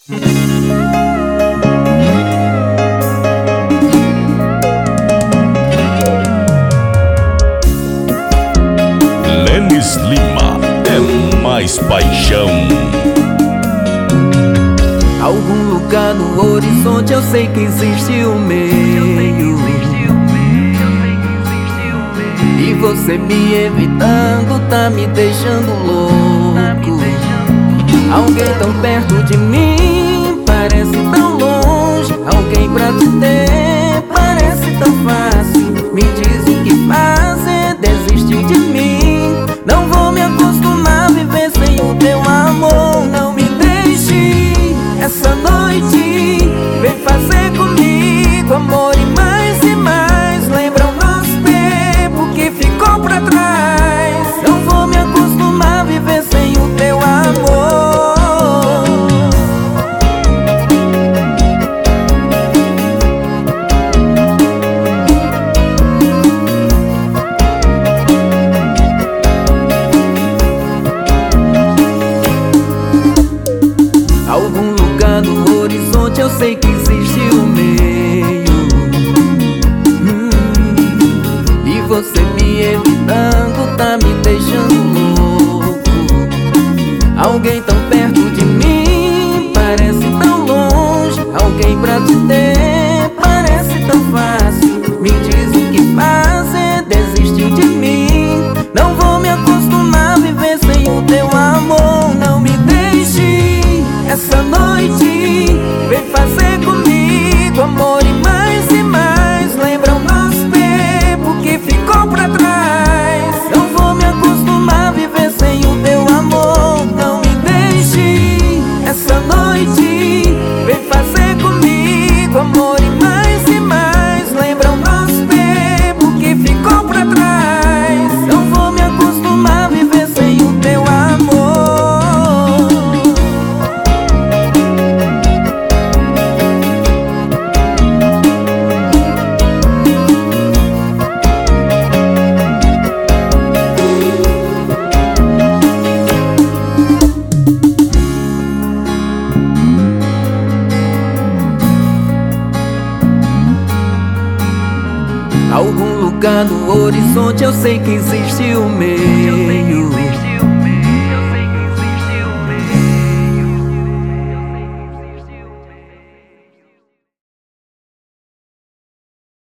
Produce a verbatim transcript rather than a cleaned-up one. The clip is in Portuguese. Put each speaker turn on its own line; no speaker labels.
Lenis Lima é mais paixão.
Algum lugar no horizonte eu sei que existe o meio, e você me evitando tá me deixando louco. Alguém tão perto de mim parece tão longe. Alguém pra te ter parece tão fácil. Me diz o que fazer, desistir de mim. Não vou me acostumar a viver sem o teu amor. Não me deixe essa noite, vem fazer comigo amor e mais e mais. Lembra o nosso tempo que ficou pra trás. Não vou me acostumar a viver sem o teu amor. Algum lugar no horizonte eu sei que existe o meio, hum, e você me evitando tá me deixando louco. Alguém tão perto de mim parece tão longe. Alguém pra te ter parece tão fácil. Me diz o que fazer, desistir de mim. Não vou me acostumar a viver sem o teu amor. Não me deixe essa noite, vem fazer comigo amor e mais e mais. Lembra o nosso tempo que ficou pra trás. Não vou me acostumar a viver sem o teu amor. Não me deixe essa noite, vem fazer comigo amor e mais e mais. Lembra o nosso tempo que ficou pra trás. Não vou me acostumar a viver sem o teu amor. Algum lugar no horizonte eu sei que existe o meio,